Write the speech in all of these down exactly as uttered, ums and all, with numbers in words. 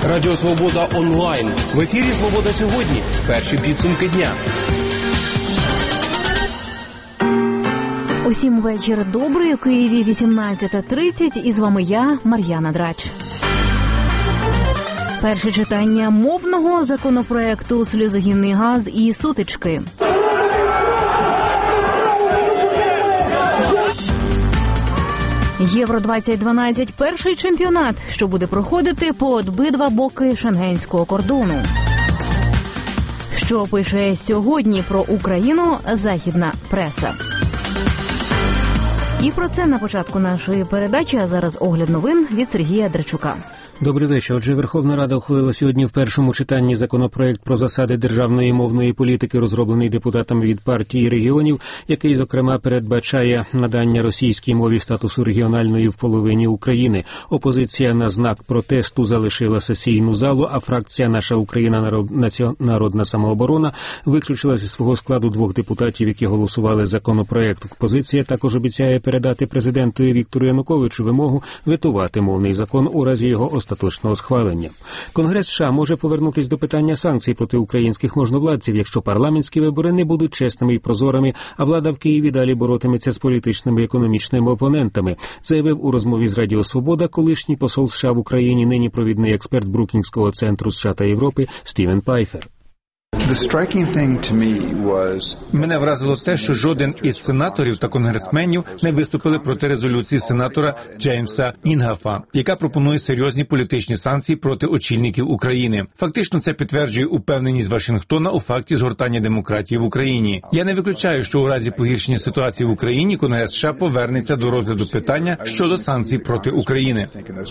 Радіо Свобода онлайн. В ефірі «Свобода сьогодні». Перші підсумки дня. Усім вечір добрий. У Києві вісімнадцята тридцять. І з вами я, Мар'яна Драч. Перше читання мовного законопроекту «Сльозогінний газ» і сутички. Євро двадцять дванадцять – перший чемпіонат, що буде проходити по обидва боки шенгенського кордону. Що пише сьогодні про Україну західна преса? І про це на початку нашої передачі, а зараз огляд новин від Сергія Драчука. Добрий вечір. Отже, Верховна Рада ухвалила сьогодні в першому читанні законопроект про засади державної мовної політики, розроблений депутатами від партії регіонів, який, зокрема, передбачає надання російській мові статусу регіональної в половині України. Опозиція на знак протесту залишила сесійну залу, а фракція «Наша Україна. Народ... Народна самооборона» виключила зі свого складу двох депутатів, які голосували законопроект. Опозиція також обіцяє передати президентові Віктору Януковичу вимогу ветувати мовний закон у разі його остаточного схвалення. Конгрес США може повернутися до питання санкцій проти українських можновладців, якщо парламентські вибори не будуть чесними і прозорими, а влада в Києві далі боротиметься з політичними і економічними опонентами, заявив у розмові з Радіо Свобода колишній посол США в Україні, нині провідний експерт Брукінгського центру США та Європи Стівен Пайфер. Мене вразило те, що жоден із сенаторів та конгресменів не виступили проти резолюції сенатора Джеймса Інгафа, яка пропонує серйозні політичні санкції проти очільників України. Фактично, це підтверджує упевненість Вашингтона у факті згортання демократії в Україні. Я не виключаю, що у разі погіршення ситуації в Україні Конгрес США повернеться до розгляду питання щодо санкцій проти України.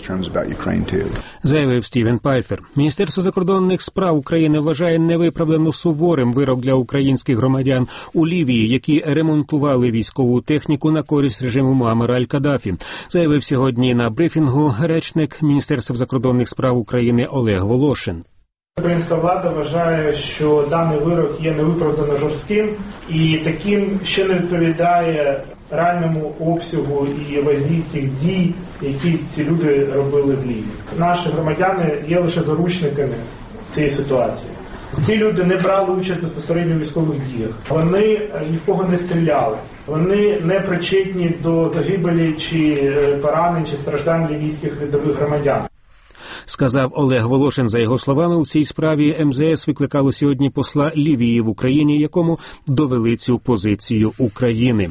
Заявив Стівен Пайфер. Міністерство закордонних справ України вважає невиправдано суворим вирок для українських громадян у Лівії, які ремонтували військову техніку на користь режиму Муаммара аль-Каддафі, заявив сьогодні на брифінгу речник Міністерства закордонних справ України Олег Волошин. Українська влада вважає, що даний вирок є невиправдано жорстким і таким, що не відповідає реальному обсягу і вазі тих дій, які ці люди робили в Лівії. Наші громадяни є лише заручниками цієї ситуації. Ці люди не брали участь безпосередньо в військових діях. Вони нікого не стріляли. Вони не причетні до загибелі чи поранень, чи страждань лівійських рядових громадян. Сказав Олег Волошин. За його словами, у цій справі ем зе ес викликало сьогодні посла Лівії в Україні, якому довели цю позицію України.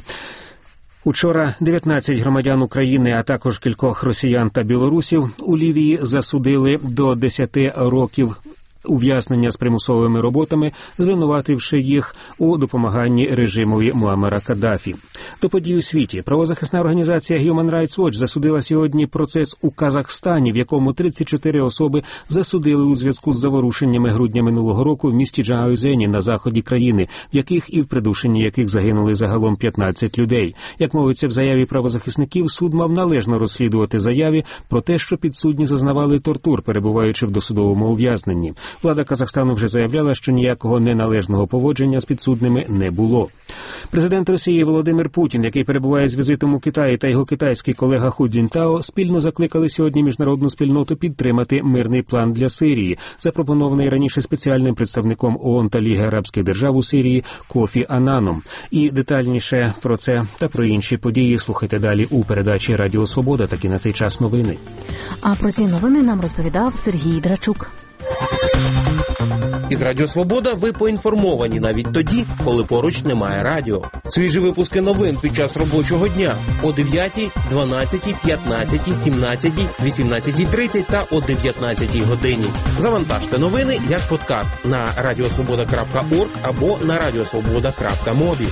Учора дев'ятнадцять громадян України, а також кількох росіян та білорусів у Лівії засудили до десяти років ув'язнення з примусовими роботами, звинувативши їх у допомаганні режимові Муаммара Каддафі. До подій у світі. Правозахисна організація Human Rights Watch засудила сьогодні процес у Казахстані, в якому тридцять чотири особи засудили у зв'язку з заворушеннями грудня минулого року в місті Джагаузені на заході країни, в яких і в придушенні яких загинули загалом п'ятнадцять людей. Як мовиться в заяві правозахисників, суд мав належно розслідувати заяви про те, що підсудні зазнавали тортур, перебуваючи в досудовому ув'язненні. Влада Казахстану вже заявляла, що ніякого неналежного поводження з підсудними не було. Президент Росії Володимир Путін, який перебуває з візитом у Китаї, та його китайський колега Ху Цзіньтао спільно закликали сьогодні міжнародну спільноту підтримати мирний план для Сирії, запропонований раніше спеціальним представником ООН та Ліги Арабських держав у Сирії Кофі Ананом. І детальніше про це та про інші події слухайте далі у передачі «Радіо Свобода». Такі на цей час новини. А про ці новини нам розповідав Сергій Драчук. Із Радіо Свобода ви поінформовані навіть тоді, коли поруч немає радіо. Свіжі випуски новин під час робочого дня о дев'ятій, дванадцятій, п'ятнадцятій, сімнадцятій, вісімнадцятій тридцять та о дев'ятнадцятій годині. Завантажте новини як подкаст на радіосвобода крапка орг або на радіосвобода крапка мобі.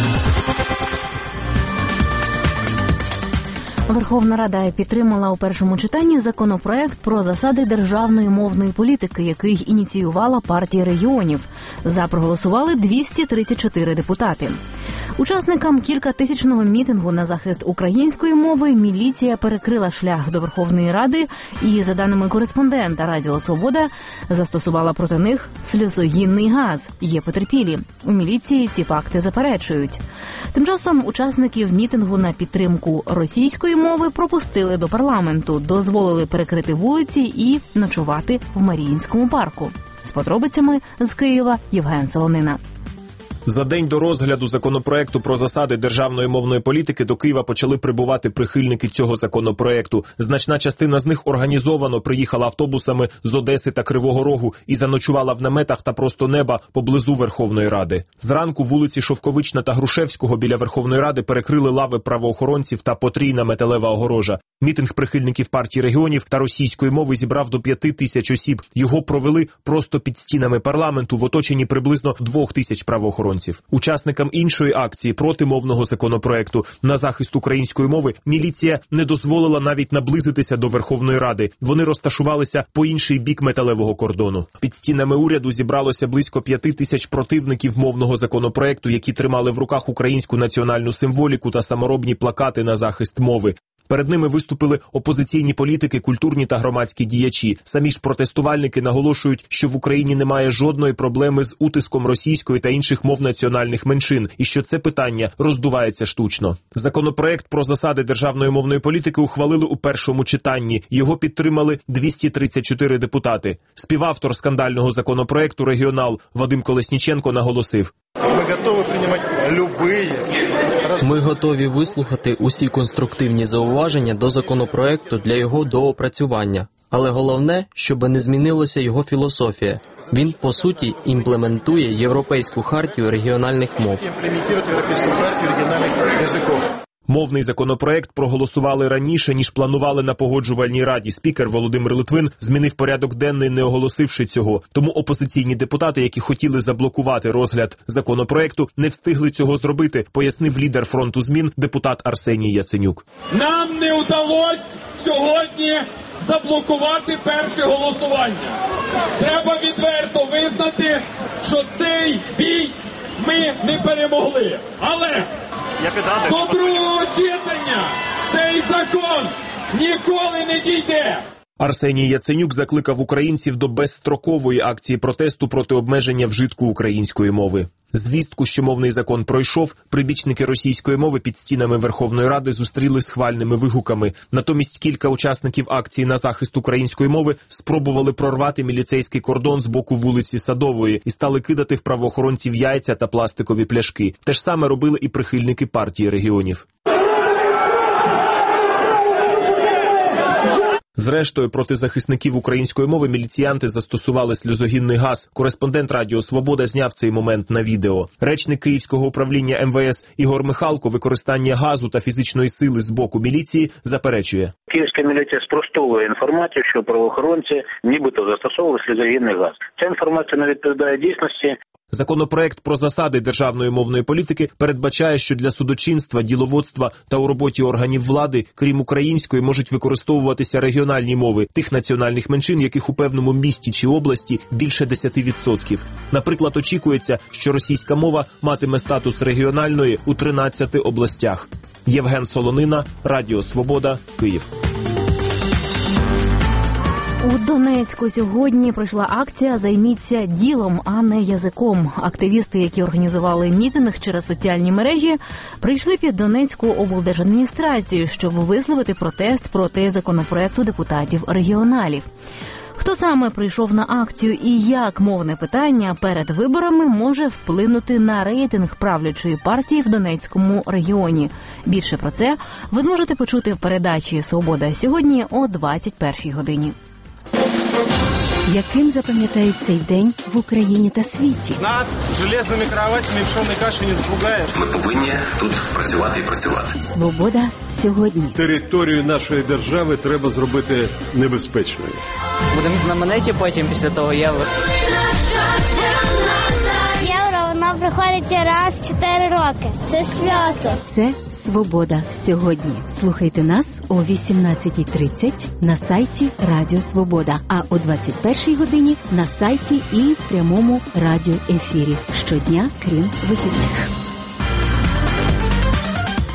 Верховна Рада підтримала у першому читанні законопроект про засади державної мовної політики, який ініціювала партія регіонів. За проголосували двісті тридцять чотири депутати. Учасникам кількатисячного мітингу на захист української мови міліція перекрила шлях до Верховної Ради і, за даними кореспондента Радіо Свобода, застосувала проти них сльозогінний газ. Є потерпілі. У міліції ці факти заперечують. Тим часом учасників мітингу на підтримку російської мови пропустили до парламенту, дозволили перекрити вулиці і ночувати в Маріїнському парку. З подробицями з Києва Євген Солонина. За день до розгляду законопроекту про засади державної мовної політики до Києва почали прибувати прихильники цього законопроекту. Значна частина з них організовано приїхала автобусами з Одеси та Кривого Рогу і заночувала в наметах та просто неба поблизу Верховної Ради. Зранку вулиці Шовковична та Грушевського біля Верховної Ради перекрили лави правоохоронців та потрійна металева огорожа. Мітинг прихильників партії регіонів та російської мови зібрав до п'яти тисяч осіб. Його провели просто під стінами парламенту в оточенні приблизно двох тисяч правоохоронців. Учасникам іншої акції проти мовного законопроекту на захист української мови міліція не дозволила навіть наблизитися до Верховної Ради. Вони розташувалися по інший бік металевого кордону. Під стінами уряду зібралося близько п'яти тисяч противників мовного законопроекту, які тримали в руках українську національну символіку та саморобні плакати на захист мови. Перед ними виступили опозиційні політики, культурні та громадські діячі. Самі ж протестувальники наголошують, що в Україні немає жодної проблеми з утиском російської та інших мов національних меншин, і що це питання роздувається штучно. Законопроект про засади державної мовної політики ухвалили у першому читанні. Його підтримали двісті тридцять чотири депутати. Співавтор скандального законопроекту, регіонал Вадим Колесніченко, наголосив: Ми готові приймати любі... Ми готові вислухати усі конструктивні зауваження до законопроекту для його доопрацювання. Але головне, щоб не змінилася його філософія. Він, по суті, імплементує Європейську хартію регіональних мов. Мовний законопроект проголосували раніше, ніж планували на Погоджувальній раді. Спікер Володимир Литвин змінив порядок денний, не оголосивши цього. Тому опозиційні депутати, які хотіли заблокувати розгляд законопроекту, не встигли цього зробити, пояснив лідер фронту змін депутат Арсеній Яценюк. Нам не вдалося сьогодні заблокувати перше голосування. Треба відверто визнати, що цей бій ми не перемогли. Але до другого читання цей закон ніколи не дійде. Арсеній Яценюк закликав українців до безстрокової акції протесту проти обмеження вжитку української мови. Звістку, що мовний закон пройшов, прибічники російської мови під стінами Верховної Ради зустріли схвальними вигуками. Натомість кілька учасників акції на захист української мови спробували прорвати міліцейський кордон з боку вулиці Садової і стали кидати в правоохоронців яйця та пластикові пляшки. Те ж саме робили і прихильники партії регіонів. Зрештою, проти захисників української мови міліціянти застосували сльозогінний газ. Кореспондент Радіо Свобода зняв цей момент на відео. Речник Київського управління ем ве ес Ігор Михалко використання газу та фізичної сили з боку міліції заперечує. Київська міліція спростовує інформацію, що правоохоронці нібито застосовували сльозогінний газ. Ця інформація не відповідає дійсності. Законопроект про засади державної мовної політики передбачає, що для судочинства, діловодства та у роботі органів влади, крім української, можуть використовуватися регіональні мови тих національних меншин, яких у певному місті чи області більше десять відсотків. Наприклад, очікується, що російська мова матиме статус регіональної у тринадцяти областях. Євген Солонина, Радіо Свобода, Київ. У Донецьку сьогодні пройшла акція «Займіться ділом, а не язиком». Активісти, які організували мітинг через соціальні мережі, прийшли під Донецьку облдержадміністрацію, щоб висловити протест проти законопроекту депутатів-регіоналів. Хто саме прийшов на акцію і як мовне питання перед виборами може вплинути на рейтинг правлячої партії в Донецькому регіоні? Більше про це ви зможете почути в передачі «Свобода сьогодні» о двадцять першій годині. Яким запам'ятають цей день в Україні та світі? Нас железними кроватями пшоної каші не запугаєш. Ми повинні тут працювати і працювати. Свобода сьогодні. Територію нашої держави треба зробити небезпечною. Будемо знамениті потім після того євро. Воно приходить раз в чотири роки. Це свято. Це «Свобода сьогодні». Слухайте нас о вісімнадцятій тридцять на сайті Радіо Свобода, а о двадцять першій годині на сайті і в прямому радіоефірі. Щодня, крім вихідних.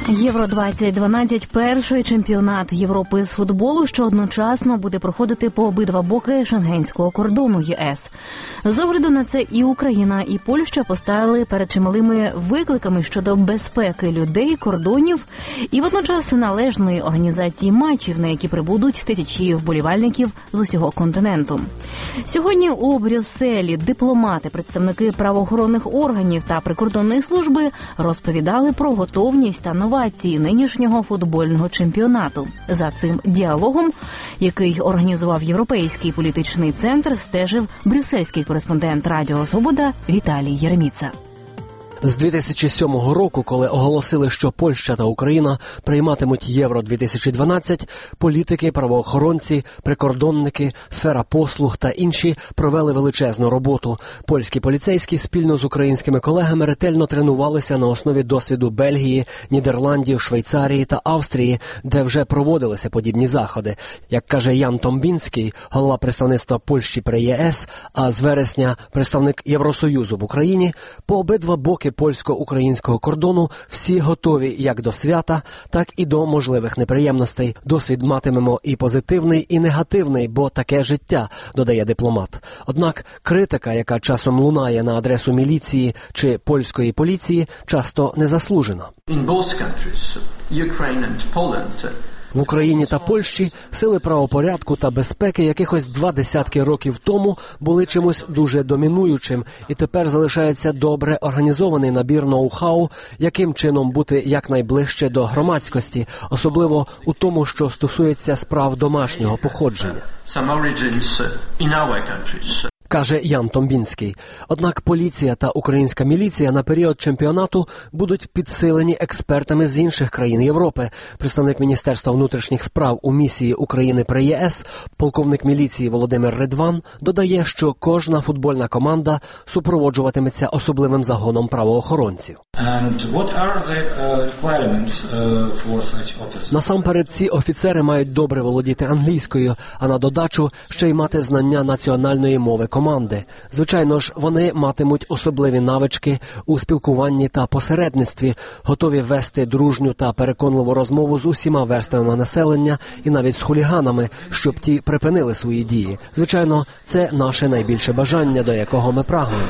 Євро двадцять дванадцять – перший чемпіонат Європи з футболу, що одночасно буде проходити по обидва боки шенгенського кордону ЄС. З огляду на це і Україна, і Польща поставили перед чималими викликами щодо безпеки людей, кордонів і водночас належної організації матчів, на які прибудуть тисячі вболівальників з усього континенту. Сьогодні у Брюсселі дипломати, представники правоохоронних органів та прикордонної служби розповідали про готовність та новації нинішнього футбольного чемпіонату. За цим діалогом, який організував Європейський політичний центр, стежив брюссельський кореспондент Радіо Свобода Віталій Єреміца. З дві тисячі сьомого року, коли оголосили, що Польща та Україна прийматимуть Євро дві тисячі дванадцять, політики, правоохоронці, прикордонники, сфера послуг та інші провели величезну роботу. Польські поліцейські спільно з українськими колегами ретельно тренувалися на основі досвіду Бельгії, Нідерландів, Швейцарії та Австрії, де вже проводилися подібні заходи. Як каже Ян Томбінський, голова представництва Польщі при ЄС, а з вересня представник Євросоюзу в Україні, по обидва боки польсько-українського кордону всі готові як до свята, так і до можливих неприємностей. Досвід матимемо і позитивний, і негативний, бо таке життя, додає дипломат. Однак критика, яка часом лунає на адресу міліції чи польської поліції, часто незаслужена. В Україні та Польщі сили правопорядку та безпеки якихось два десятки років тому були чимось дуже домінуючим, і тепер залишається добре організований набір ноу-хау, яким чином бути якнайближче до громадськості, особливо у тому, що стосується справ домашнього походження. Каже Ян Томбінський. Однак поліція та українська міліція на період чемпіонату будуть підсилені експертами з інших країн Європи. Представник Міністерства внутрішніх справ у місії України при ЄС, полковник міліції Володимир Ридван, додає, що кожна футбольна команда супроводжуватиметься особливим загоном правоохоронців. Насамперед, ці офіцери мають добре володіти англійською, а на додачу ще й мати знання національної мови команди. Звичайно ж, вони матимуть особливі навички у спілкуванні та посередництві, готові вести дружню та переконливу розмову з усіма верствами населення і навіть з хуліганами, щоб ті припинили свої дії. Звичайно, це наше найбільше бажання, до якого ми прагнемо.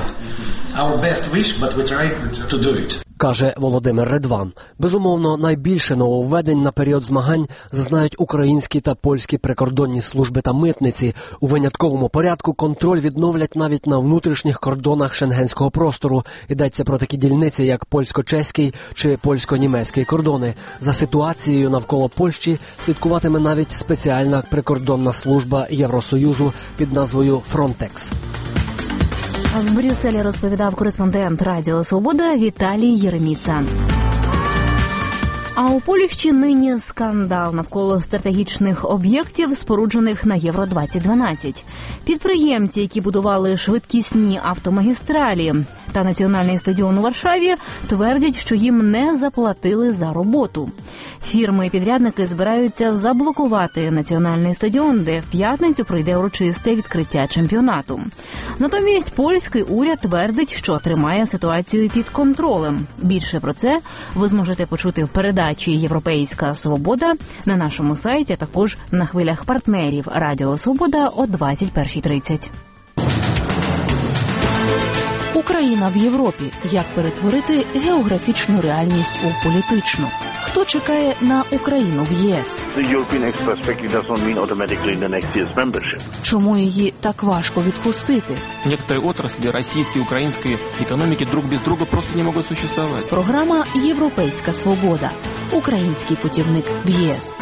Каже Володимир Ридван. Безумовно, найбільше нововведень на період змагань зазнають українські та польські прикордонні служби та митниці. У винятковому порядку контроль відновлять навіть на внутрішніх кордонах шенгенського простору. Йдеться про такі дільниці, як польсько-чеський чи польсько-німецький кордони. За ситуацією навколо Польщі слідкуватиме навіть спеціальна прикордонна служба Євросоюзу під назвою «Фронтекс». З Брюсселя розповідав кореспондент Радіо Свобода Віталій Єреміца. А у Польщі нині скандал навколо стратегічних об'єктів, споруджених на Євро двадцять дванадцять. Підприємці, які будували швидкісні автомагістралі та національний стадіон у Варшаві, твердять, що їм не заплатили за роботу. Фірми-підрядники збираються заблокувати національний стадіон, де в п'ятницю пройде урочисте відкриття чемпіонату. Натомість польський уряд твердить, що тримає ситуацію під контролем. Більше про це ви зможете почути в передачі «Європейська свобода» на нашому сайті, а також на хвилях партнерів Радіо Свобода о двадцять першій тридцять. Україна в Європі. Як перетворити географічну реальність у політичну? Хто чекає на Україну в ЄС? Чому її так важко відпустити? Некоторые отрасли российской и украинской экономики друг без друга просто не могут существовать. Програма «Європейська свобода». Український путівник в ЄС.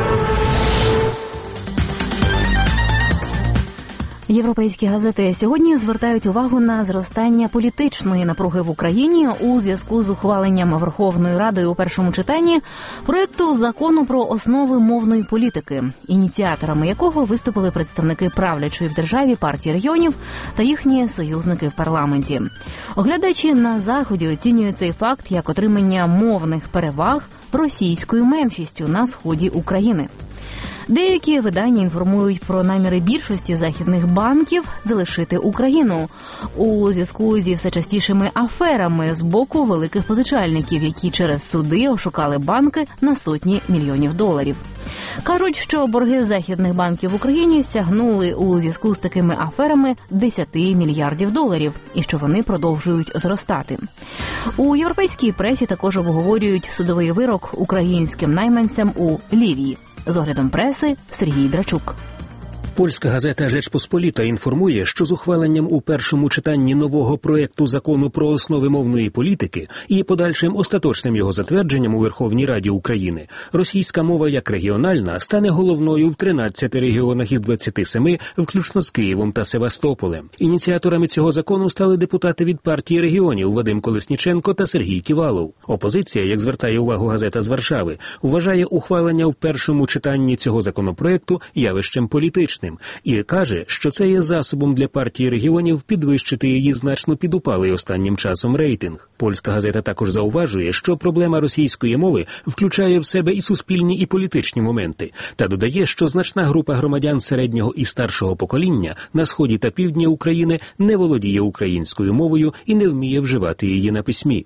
Європейські газети сьогодні звертають увагу на зростання політичної напруги в Україні у зв'язку з ухваленням Верховною Радою у першому читанні проекту закону про основи мовної політики, ініціаторами якого виступили представники правлячої в державі партії регіонів та їхні союзники в парламенті. Оглядачі на Заході оцінюють цей факт як отримання мовних переваг російською меншістю на сході України. Деякі видання інформують про наміри більшості західних банків залишити Україну у зв'язку зі все частішими аферами з боку великих позичальників, які через суди ошукали банки на сотні мільйонів доларів. Кажуть, що борги західних банків в Україні сягнули у зв'язку з такими аферами десять мільярдів доларів і що вони продовжують зростати. У європейській пресі також обговорюють судовий вирок українським найманцям у Лівії. З оглядом преси Сергій Драчук. Польська газета «Жечпосполіта» інформує, що з ухваленням у першому читанні нового проекту закону про основи мовної політики і подальшим остаточним його затвердженням у Верховній Раді України, російська мова як регіональна стане головною в тринадцяти регіонах із двадцяти семи, включно з Києвом та Севастополем. Ініціаторами цього закону стали депутати від партії регіонів Вадим Колесніченко та Сергій Ківалов. Опозиція, як звертає увагу газета з Варшави, вважає ухвалення в першому читанні цього законопроекту явищем політичним і каже, що це є засобом для партії регіонів підвищити її значно підупалий останнім часом рейтинг. Польська газета також зауважує, що проблема російської мови включає в себе і суспільні, і політичні моменти, та додає, що значна група громадян середнього і старшого покоління на сході та півдні України не володіє українською мовою і не вміє вживати її на письмі.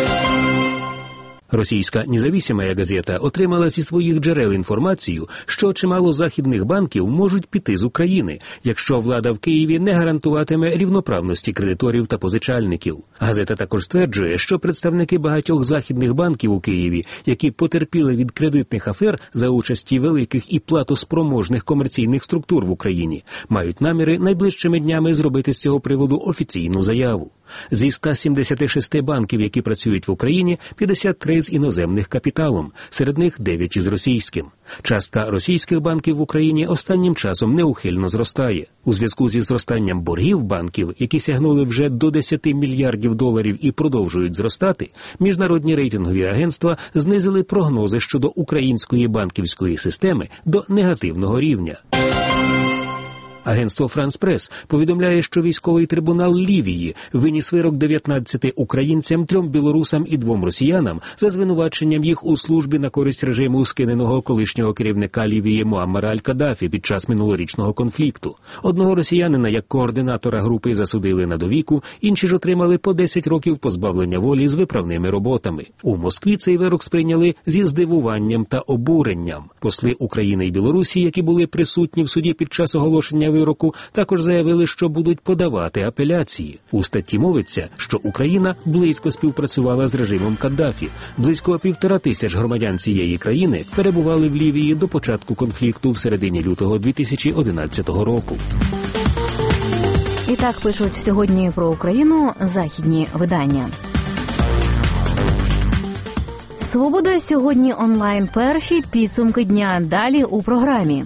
Російська «Независимая газета» отримала зі своїх джерел інформацію, що чимало західних банків можуть піти з України, якщо влада в Києві не гарантуватиме рівноправності кредиторів та позичальників. Газета також стверджує, що представники багатьох західних банків у Києві, які потерпіли від кредитних афер за участі великих і платоспроможних комерційних структур в Україні, мають наміри найближчими днями зробити з цього приводу офіційну заяву. Зі ста сімдесяти шести банків, які працюють в Україні, п'ятдесят три з іноземних капіталом, серед них дев'ять із російським. Частка російських банків в Україні останнім часом неухильно зростає. У зв'язку зі зростанням боргів банків, які сягнули вже до десяти мільярдів доларів і продовжують зростати, міжнародні рейтингові агентства знизили прогнози щодо української банківської системи до негативного рівня. Агентство «Франс Прес» повідомляє, що військовий трибунал Лівії виніс вирок дев'ятнадцяти українцям, трьом білорусам і двом росіянам за звинуваченням їх у службі на користь режиму скиненого колишнього керівника Лівії Муаммара Аль-Каддафі під час минулорічного конфлікту. Одного росіянина як координатора групи засудили на довіку, інші ж отримали по десять років позбавлення волі з виправними роботами. У Москві цей вирок сприйняли зі здивуванням та обуренням. Посли України і Білорусі, які були присутні в суді під час оголошення вироку, також заявили, що будуть подавати апеляції. У статті мовиться, що Україна близько співпрацювала з режимом Каддафі. Близько півтора тисяч громадян цієї країни перебували в Лівії до початку конфлікту в середині лютого дві тисячі одинадцятого року. І так пишуть сьогодні про Україну західні видання. «Свобода» сьогодні онлайн перші підсумки дня. Далі у програмі.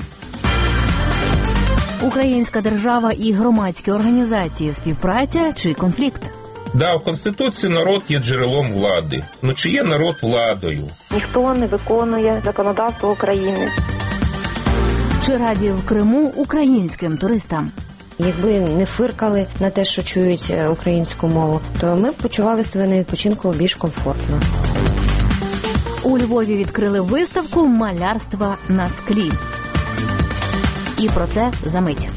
Українська держава і громадські організації. Співпраця чи конфлікт? Да, у Конституції народ є джерелом влади. Ну чи є народ владою? Ніхто не виконує законодавство України. Чи раді в Криму українським туристам? Якби не фиркали на те, що чують українську мову, то ми б почували себе на відпочинку більш комфортно. У Львові відкрили виставку малярства на склі. І про це за мить.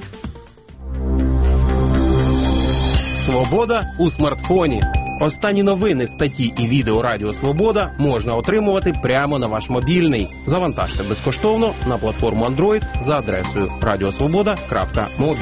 Свобода у смартфоні. Останні новини, статті і відео Радіо Свобода можна отримувати прямо на ваш мобільний. Завантажте безкоштовно на платформу Android за адресою радіосвобода крапка мобі.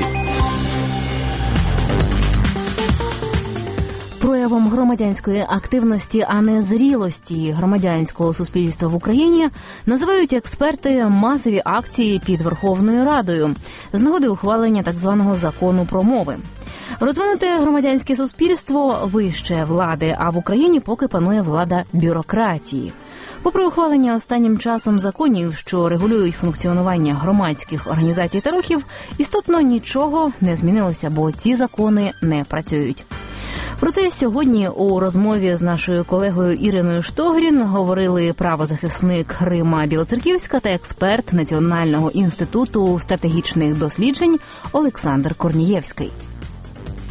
Проявом громадянської активності, а не зрілості громадянського суспільства в Україні називають експерти масові акції під Верховною Радою з нагоди ухвалення так званого закону про мови. Розвинуте громадянське суспільство вище влади, а в Україні поки панує влада бюрократії. Попри ухвалення останнім часом законів, що регулюють функціонування громадських організацій та рухів, істотно нічого не змінилося, бо ці закони не працюють. Про це сьогодні у розмові з нашою колегою Іриною Штогрін говорили правозахисник Рима Білоцерківська та експерт Національного інституту стратегічних досліджень Олександр Корнієвський.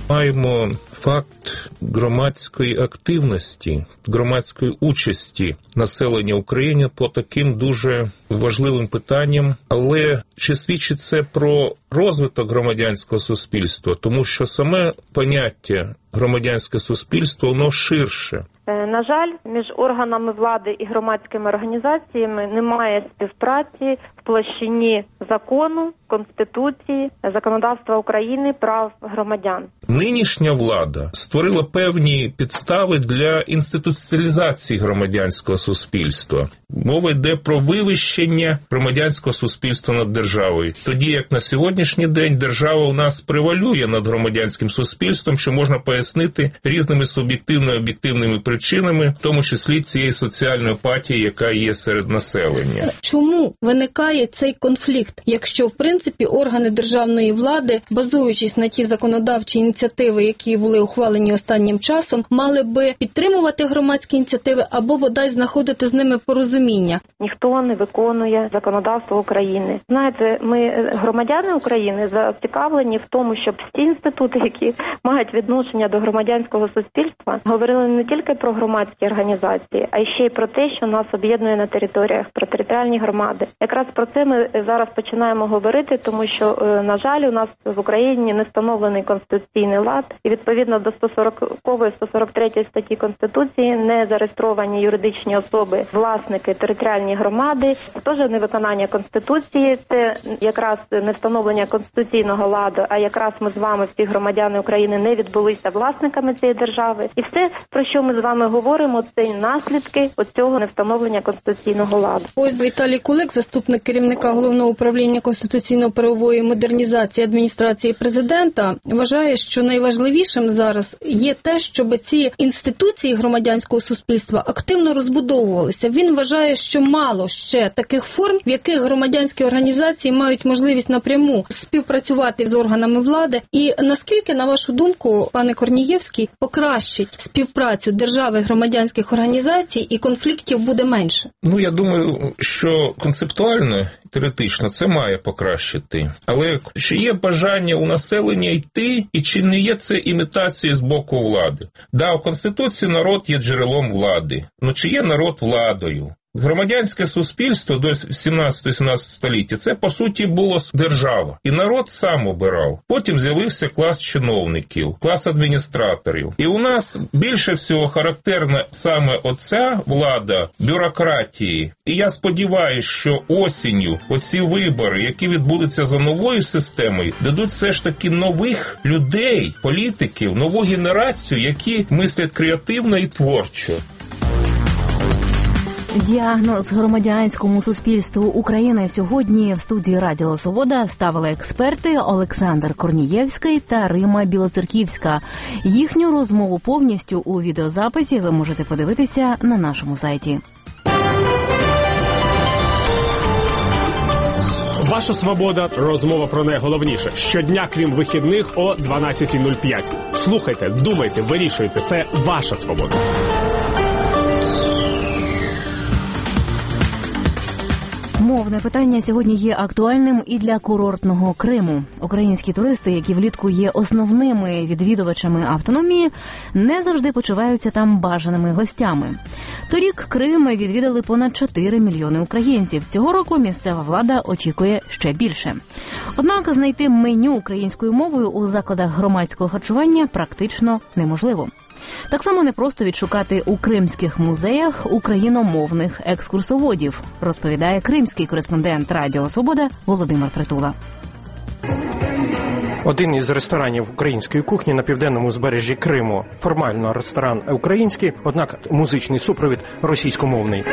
маємо факт громадської активності, громадської участі населення України по таким дуже важливим питанням. Але чи свідчить це про розвиток громадянського суспільства? Тому що саме поняття громадянське суспільство, воно ширше. На жаль, між органами влади і громадськими організаціями немає співпраці в площині закону, Конституції, законодавства України, прав громадян. Нинішня влада створила певні підстави для інституціалізації громадянського суспільства. Мова йде про вивищення громадянського суспільства над державою. Тоді, як на сьогоднішній день держава у нас превалює над громадянським суспільством, що можна пояснити різними суб'єктивно-об'єктивними причинами, в тому числі цієї соціальної апатії, яка є серед населення. Чому виникає цей конфлікт, якщо, в принципі, органи державної влади, базуючись на ті законодавчі ініціативи, які були ухвалені останнім часом, мали би підтримувати громадські ініціативи або, бодай, знаходити з ними порозуміння? Ніхто не виконує законодавство України. Знаєте, ми, громадяни України, зацікавлені в тому, щоб ті інститути, які мають відношення до громадянського суспільства, говорили не тільки про громадські організації, а й ще й про те, що нас об'єднує на територіях, про територіальні громади. Якраз про це ми зараз починаємо говорити, тому що, на жаль, у нас в Україні не встановлений конституційний лад, і відповідно до сто сорокової - сто сорок третьої статті Конституції не зареєстровані юридичні особи, власники територіальні громади. Це теж невиконання Конституції, це якраз не встановлення конституційного ладу, а якраз ми з вами, всі громадяни України, не відбулися власниками цієї держави. І все, про що ми з вами говоримо, це й наслідки оцього невстановлення конституційного ладу. Ось Віталій Кулик, заступник керівника Головного управління конституційно-правової модернізації адміністрації президента, вважає, що найважливішим зараз є те, щоб ці інституції громадянського суспільства активно розбудовувалися. Він вважає, що мало ще таких форм, в яких громадянські організації мають можливість напряму співпрацювати з органами влади. І наскільки, на вашу думку, пане Корнієвський, покращить співпрацю держави і громадянських організацій і конфліктів буде менше? Ну, я думаю, що концептуально, теоретично це має покращити. Але чи є бажання у населення йти, і чи не є це імітацією з боку влади? Да, у Конституції народ є джерелом влади. Ну, чи є народ владою? Громадянське суспільство до сімнадцятого-сімнадцятого століття – це, по суті, була держава. І народ сам обирав. Потім з'явився клас чиновників, клас адміністраторів. І у нас більше всього характерна саме оця влада бюрократії. І я сподіваюся, що осінню оці вибори, які відбудуться за новою системою, дадуть все ж таки нових людей, політиків, нову генерацію, які мислять креативно і творчо. Діагноз громадянському суспільству України сьогодні в студії Радіо Свобода ставили експерти Олександр Корнієвський та Рима Білоцерківська. Їхню розмову повністю у відеозаписі ви можете подивитися на нашому сайті. Ваша свобода. Розмова про найголовніше. Щодня, крім вихідних, о дванадцята нуль п'ять. Слухайте, думайте, вирішуйте. Це ваша свобода. Мовне питання сьогодні є актуальним і для курортного Криму. Українські туристи, які влітку є основними відвідувачами автономії, не завжди почуваються там бажаними гостями. Торік Крим відвідали понад чотири мільйони українців. Цього року місцева влада очікує ще більше. Однак знайти меню українською мовою у закладах громадського харчування практично неможливо. Так само непросто відшукати у кримських музеях україномовних екскурсоводів, розповідає кримський кореспондент Радіо Свобода Володимир Притула. Один із ресторанів української кухні на південному узбережжі Криму. Формально ресторан український, однак музичний супровід російськомовний.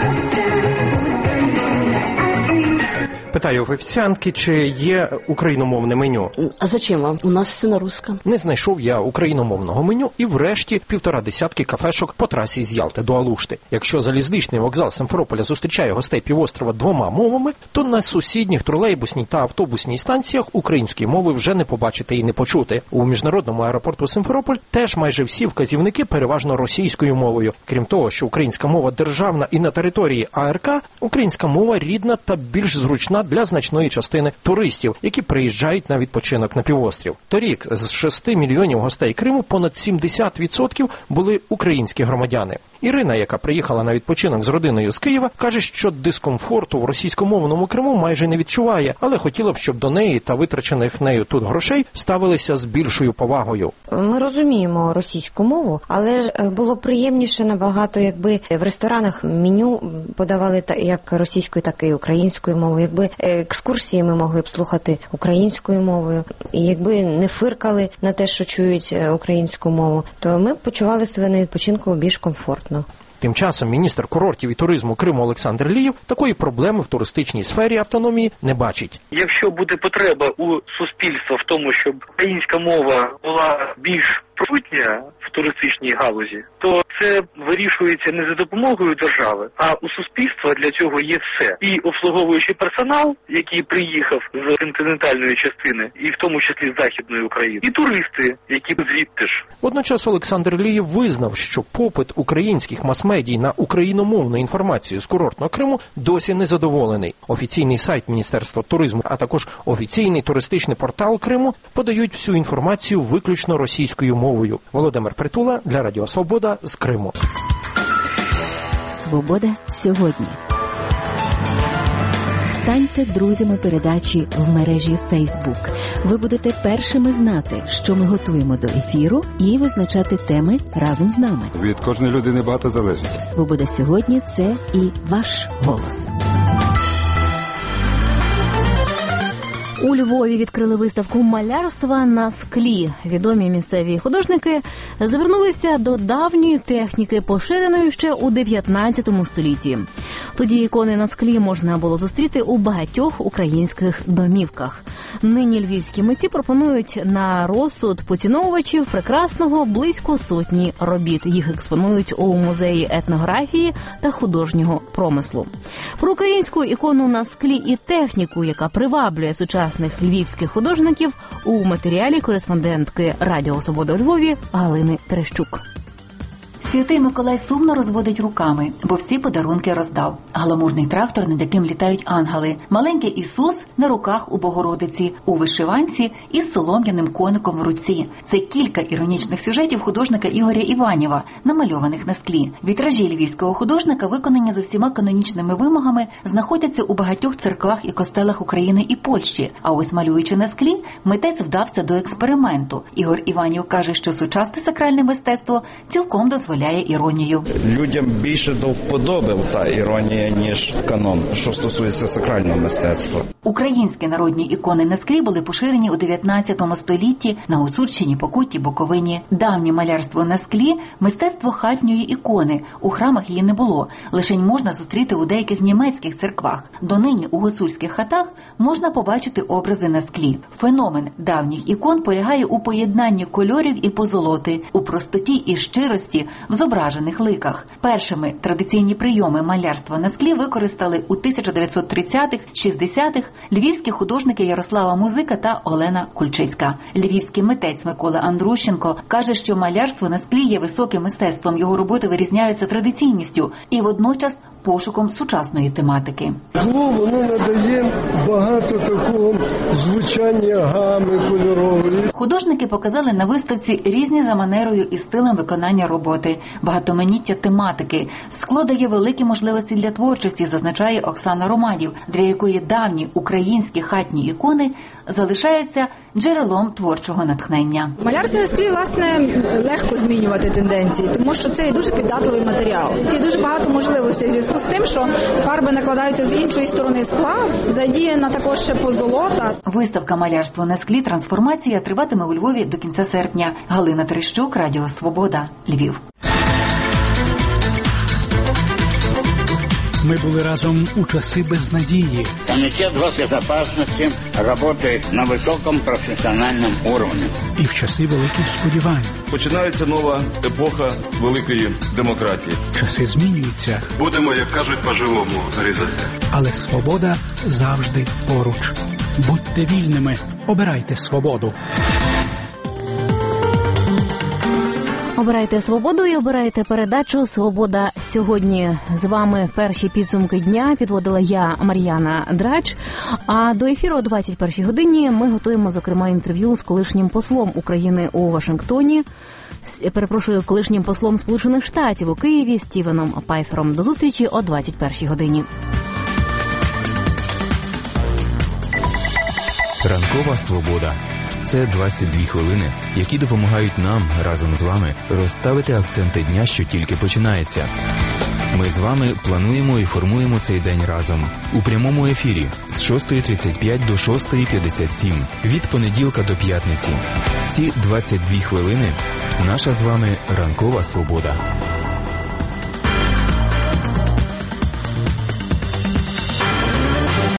Питаю в офіціантки, чи є україномовне меню. А зачем вам? У нас все на русском. Не знайшов я україномовного меню і врешті півтора десятки кафешок по трасі з Ялти до Алушти. Якщо залізничний вокзал Симферополя зустрічає гостей півострова двома мовами, то на сусідніх тролейбусній та автобусній станціях української мови вже не побачити і не почути. У міжнародному аеропорту Симферополь теж майже всі вказівники переважно російською мовою. Крім того, що українська мова державна і на території АРК, українська мова рідна та більш зручна для значної частини туристів, які приїжджають на відпочинок на півострів. Торік з шести мільйонів гостей Криму понад сімдесят відсотків були українські громадяни. Ірина, яка приїхала на відпочинок з родиною з Києва, каже, що дискомфорту в російськомовному Криму майже не відчуває, але хотіла б, щоб до неї та витрачених нею тут грошей ставилися з більшою повагою. Ми розуміємо російську мову, але ж було приємніше набагато, якби в ресторанах меню подавали як російською, так і українською мовою, якби екскурсії ми могли б слухати українською мовою, і якби не фиркали на те, що чують українську мову, то ми б почували себе на відпочинку більш комфортно. Тим часом міністр курортів і туризму Криму Олександр Лієв такої проблеми в туристичній сфері автономії не бачить. Якщо буде потреба у суспільства в тому, щоб українська мова була більш присутня в туристичній галузі, то це вирішується не за допомогою держави, а у суспільства для цього є все. І обслуговуючий персонал, який приїхав з континентальної частини, і в тому числі з Західної України, і туристи, які звідти ж. Водночас Олександр Лієв визнав, що попит українських мас-медій на україномовну інформацію з курортного Криму досі не задоволений. Офіційний сайт Міністерства туризму, а також офіційний туристичний портал Криму подають всю інформацію виключно російською мовою. Володимир Притула для Радіо Свобода з Криму. Свобода сьогодні. Станьте друзями передачі в мережі Facebook. Ви будете першими знати, що ми готуємо до ефіру, і визначати теми разом з нами. Від кожної людини багато залежить. Свобода сьогодні – це і ваш голос. У Львові відкрили виставку малярства на склі. Відомі місцеві художники звернулися до давньої техніки, поширеної ще у дев'ятнадцятому столітті. Тоді ікони на склі можна було зустріти у багатьох українських домівках. Нині львівські митці пропонують на розсуд поціновувачів прекрасного близько сотні робіт. Їх експонують у музеї етнографії та художнього промислу. Про українську ікону на склі і техніку, яка приваблює сучасних львівських художників, у матеріалі кореспондентки Радіо Свобода у Львові Галини Терещук. Святий Миколай сумно розводить руками, бо всі подарунки роздав. Гламурний трактор, над яким літають ангели. Маленький Ісус на руках у Богородиці, у вишиванці із солом'яним коником в руці. Це кілька іронічних сюжетів художника Ігоря Іванєва, намальованих на склі. Вітражі львівського художника, виконані за всіма канонічними вимогами, знаходяться у багатьох церквах і костелах України і Польщі. А ось малюючи на склі, митець вдався до експерименту. Ігор Іванєв каже, що сучасне сакральне мистецтво цілком дозволяє іронію. Людям більше до вподоби та іронія, ніж канон, що стосується сакрального мистецтва. Українські народні ікони на склі були поширені у дев'ятнадцятому столітті на Гуцульщині, Покутті, Буковині. Давнє малярство на склі – мистецтво хатньої ікони. У храмах її не було. Лишень можна зустріти у деяких німецьких церквах. Донині у гуцульських хатах можна побачити образи на склі. Феномен давніх ікон полягає у поєднанні кольорів і позолоти, у простоті і щирості в зображених ликах. Першими традиційні прийоми малярства на склі використали у тисяча дев'ятсот тридцятих-шістдесятих львівські художники Ярослава Музика та Олена Кульчицька. Львівський митець Микола Андрущенко каже, що малярство на склі є високим мистецтвом. Його роботи вирізняються традиційністю і водночас пошуком сучасної тематики. Скло, воно надає багато такого звучання гами кольорової. Художники показали на виставці різні за манерою і стилем виконання роботи, багатоманіття тематики. Скло дає великі можливості для творчості, зазначає Оксана Романів, для якої давні українські хатні ікони залишаються джерелом творчого натхнення. Малярство на склі, власне, легко змінювати тенденції, тому що це є дуже піддатливий матеріал. Є дуже багато можливостей в зв'язку з тим, що фарби накладаються з іншої сторони скла, задіяна також ще позолота. Виставка «Малярство на склі. Трансформація» триватиме у Львові до кінця серпня. Галина Терещук, Радіо Свобода, Львів. Мы были разом у часы безнадеги. Комитет госбезопасности работает на высоком профессиональном уровне. І в часи великих сподівань. Починається нова епоха великої демократії. Часи змінюються. Будемо, як кажуть, по-живому різати. Але свобода завжди поруч. Будьте вільними, обирайте свободу. Обирайте свободу і обирайте передачу «Свобода сьогодні з вами перші підсумки дня підводила я, Мар'яна Драч. А до ефіру о двадцять першій годині ми готуємо, зокрема, інтерв'ю з колишнім послом України у Вашингтоні, перепрошую, колишнім послом Сполучених Штатів у Києві Стівеном Пайфером. До зустрічі о двадцять першій годині. Ранкова свобода. Це двадцять дві хвилини, які допомагають нам разом з вами розставити акценти дня, що тільки починається. Ми з вами плануємо і формуємо цей день разом. У прямому ефірі з шостої тридцять п'ять до шостої п'ятдесят сім. Від понеділка до п'ятниці. Ці двадцять дві хвилини – наша з вами ранкова свобода.